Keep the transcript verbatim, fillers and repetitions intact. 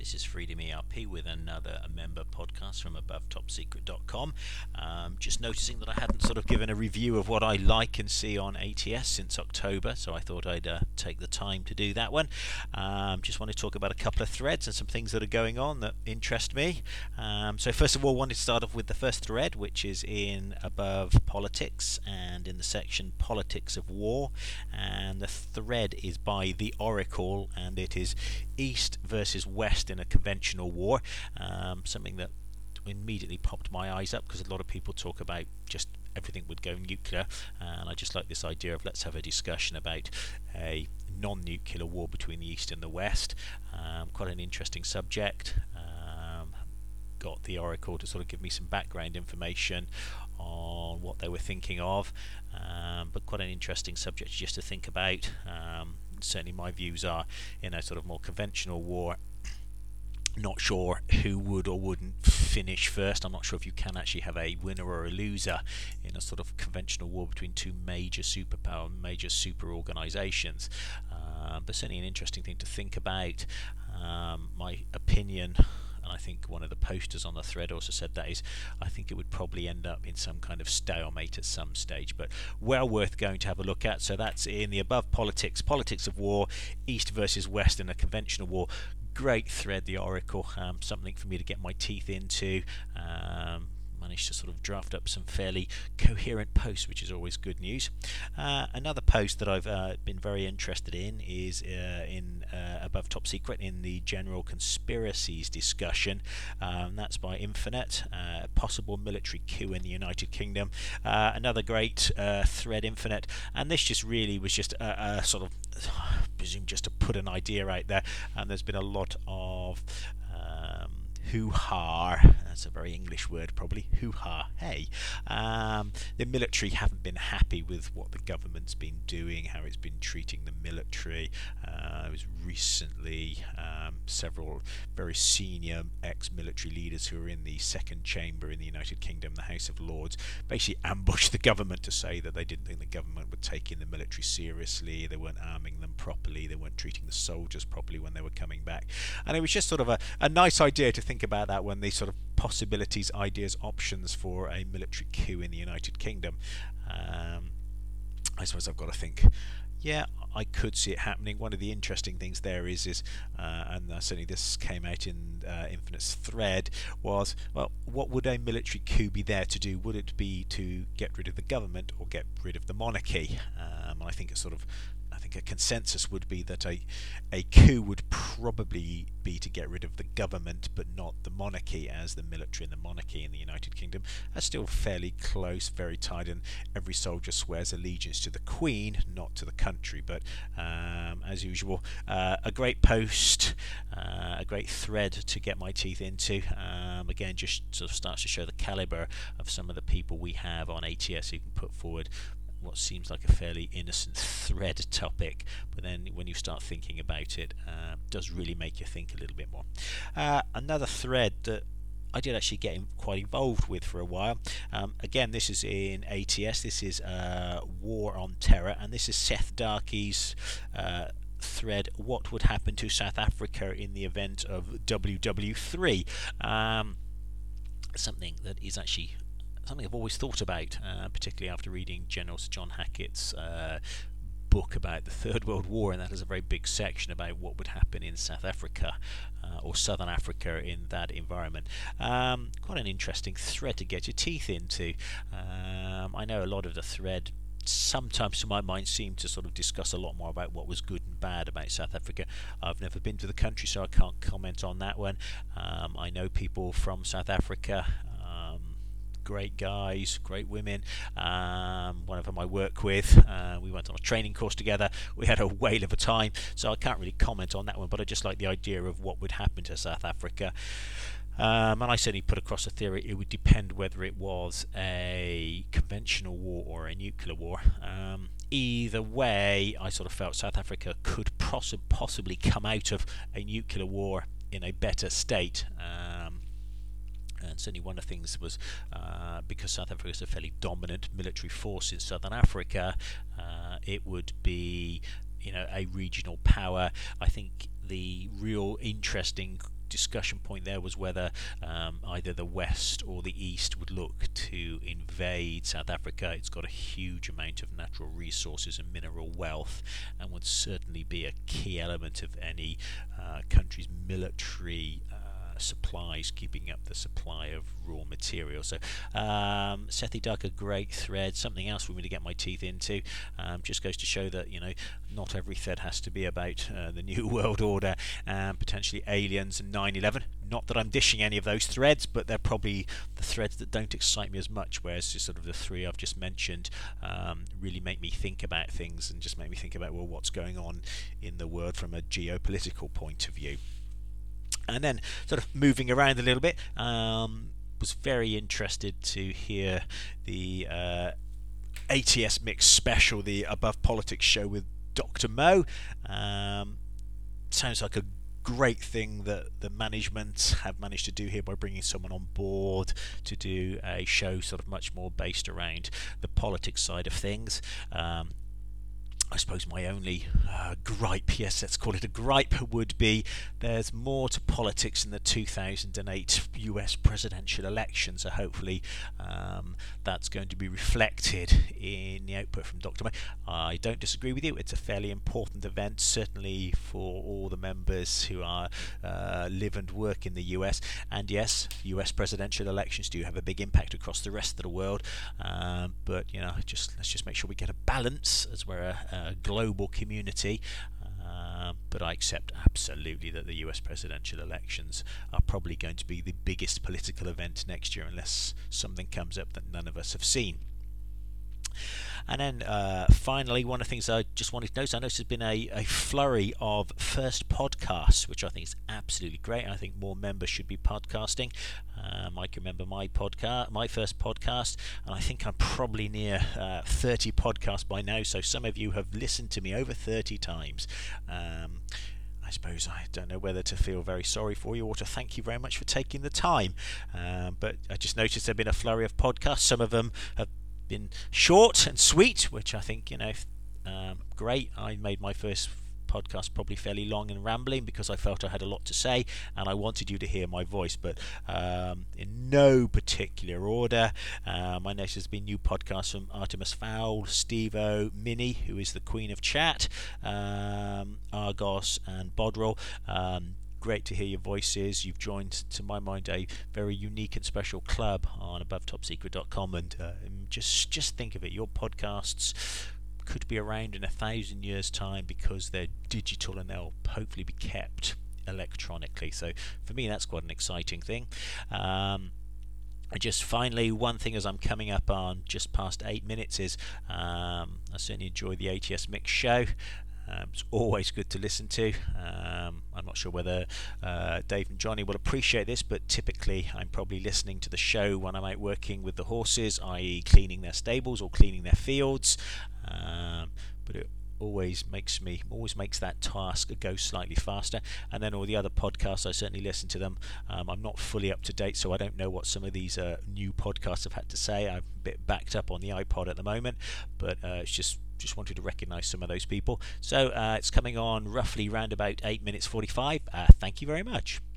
This is Freedom E R P with another member podcast from above top secret dot com. Um, just noticing that I hadn't sort of given a review of what I like and see on A T S since October, so I thought I'd uh, take the time to do that one. Um, just want to talk about a couple of threads and some things that are going on that interest me. Um, so first of all, I wanted to start off with the first thread, which is in Above Politics and in the section Politics of War, and the thread is by The Oracle, and it is East versus West in a conventional war. Um, something that immediately popped my eyes up because a lot of people talk about just everything would go nuclear, and I just like this idea of let's have a discussion about a non-nuclear war between the East and the West. Um, quite an interesting subject. Um, got The Oracle to sort of give me some background information on what they were thinking of, um, but quite an interesting subject just to think about. Um, certainly my views are in a sort of more conventional war, not sure who would or wouldn't finish first. I'm not sure if you can actually have a winner or a loser in a sort of conventional war between two major superpower, major super organisations. Uh, but certainly an interesting thing to think about. Um, my opinion, and I think one of the posters on the thread also said that, is I think it would probably end up in some kind of stalemate at some stage, but well worth going to have a look at. So that's in the Above Politics, Politics of War, East versus West in a conventional war. Great thread, The Oracle, um, something for me to get my teeth into. Um, managed to sort of draft up some fairly coherent posts, which is always good news. Uh, another post that I've uh, been very interested in is uh, in uh, Above Top Secret in the general conspiracies discussion. Um, that's by Infinite, uh, possible military coup in the United Kingdom. Uh, another great uh, thread, Infinite, and this just really was just a, a sort of, I presume, just to put an idea out there. And there's been a lot of um, hoo-ha, that's a very English word probably, hoo-ha, hey. Um, the military haven't been happy with what the government's been doing, how it's been treating the military. Uh, there was recently um, several very senior ex-military leaders who are in the second chamber in the United Kingdom, the House of Lords, basically ambushed the government to say that they didn't think the government would take in the military seriously, they weren't arming them properly, they weren't treating the soldiers properly when they were coming back. And it was just sort of a, a nice idea to think about that when these sort of possibilities, ideas, options for a military coup in the United Kingdom. Um, I suppose I've got to think, yeah, I could see it happening. One of the interesting things there is, is uh, and uh, certainly this came out in uh, Infinite's thread, was, well, what would a military coup be there to do? Would it be to get rid of the government or get rid of the monarchy? Um, I think a sort of I think a consensus would be that a a coup would probably be to get rid of the government but not the monarchy, as the military and the monarchy in the United Kingdom are still fairly close, very tied, and every soldier swears allegiance to the Queen, not to the country. But um, as usual, uh, a great post, uh, a great thread to get my teeth into. Um, again, just sort of starts to show the calibre of some of the people we have on A T S who can put forward what seems like a fairly innocent thread topic, but then when you start thinking about it, uh, does really make you think a little bit more. Uh, another thread that I did actually get quite involved with for a while. Um, again, this is in A T S. This is uh, War on Terror, and this is Seth Darkey's uh, thread, what would happen to South Africa in the event of W W three. Um, something that is actually something I've always thought about, uh, particularly after reading General Sir John Hackett's uh, book about the Third World War, and that has a very big section about what would happen in South Africa uh, or Southern Africa in that environment. Um, quite an interesting thread to get your teeth into. Um, I know a lot of the thread sometimes to my mind seemed to sort of discuss a lot more about what was good and bad about South Africa. I've never been to the country, so I can't comment on that one. Um, I know people from South Africa, great guys, great women. Um, one of them I work with. Uh, we went on a training course together. We had a whale of a time, so I can't really comment on that one, but I just like the idea of what would happen to South Africa. Um, and I certainly put across a theory it would depend whether it was a conventional war or a nuclear war. Um, either way, I sort of felt South Africa could poss- possibly come out of a nuclear war in a better state. Um, And certainly one of the things was uh, because South Africa is a fairly dominant military force in Southern Africa, uh, it would be, you know, a regional power. I think the real interesting discussion point there was whether um, either the West or the East would look to invade South Africa. It's got a huge amount of natural resources and mineral wealth, and would certainly be a key element of any uh, country's military uh, supplies, keeping up the supply of raw material. So um, Sethi dug a great thread, something else for me to get my teeth into. Um, just goes to show that, you know, not every thread has to be about uh, the New World Order and potentially aliens and nine eleven. Not that I'm dishing any of those threads, but they're probably the threads that don't excite me as much, whereas just sort of the three I've just mentioned um, really make me think about things and just make me think about, well, what's going on in the world from a geopolitical point of view. And then sort of moving around a little bit, um, was very interested to hear the uh, A T S Mix special, the Above Politics show with Doctor Mo. Um, sounds like a great thing that the management have managed to do here by bringing someone on board to do a show sort of much more based around the politics side of things. Um, I suppose my only uh, gripe, yes, let's call it a gripe, would be there's more to politics in the two thousand eight U S presidential election, so hopefully um, that's going to be reflected in the output from Doctor Mo. I don't disagree with you, it's a fairly important event, certainly for all the members who are uh, live and work in the U S, and yes, U S presidential elections do have a big impact across the rest of the world, um, but you know, just let's just make sure we get a balance as we're a, a global community, uh, but I accept absolutely that the U S presidential elections are probably going to be the biggest political event next year unless something comes up that none of us have seen. And then uh, finally, one of the things I just wanted to notice, I noticed there's been a, a flurry of first podcasts, which I think is absolutely great. I think more members should be podcasting. Um, I can remember my podcast, my first podcast, and I think I'm probably near uh, thirty podcasts by now. So some of you have listened to me over thirty times. Um, I suppose I don't know whether to feel very sorry for you or to thank you very much for taking the time. Um, but I just noticed there's been a flurry of podcasts. Some of them have been short and sweet, which I think, you know, um, great. I made my first podcast probably fairly long and rambling because I felt I had a lot to say and I wanted you to hear my voice, but um, in no particular order. Um, I noticed there's been new podcasts from Artemis Fowl, Steve-O, Minnie, who is the Queen of Chat, um, Argos and Bodrel. Um, Great to hear your voices. You've joined, to my mind, a very unique and special club on above top secret dot com, and uh, just just think of it. Your podcasts could be around in a thousand years' time because they're digital and they'll hopefully be kept electronically. So for me, that's quite an exciting thing. Um, And just finally, one thing as I'm coming up on just past eight minutes is um, I certainly enjoy the A T S Mix show. Um, it's always good to listen to. Um, I'm not sure whether uh, Dave and Johnny will appreciate this, but typically I'm probably listening to the show when I'm out working with the horses, that is cleaning their stables or cleaning their fields. Um, but it always makes me always makes that task go slightly faster. And then all the other podcasts, I certainly listen to them. um, I'm not fully up to date, so I don't know what some of these uh, new podcasts have had to say. I'm a bit backed up on the iPod at the moment, but uh, it's just just wanted to recognize some of those people. So uh, it's coming on roughly round about eight minutes forty-five. Uh, thank you very much.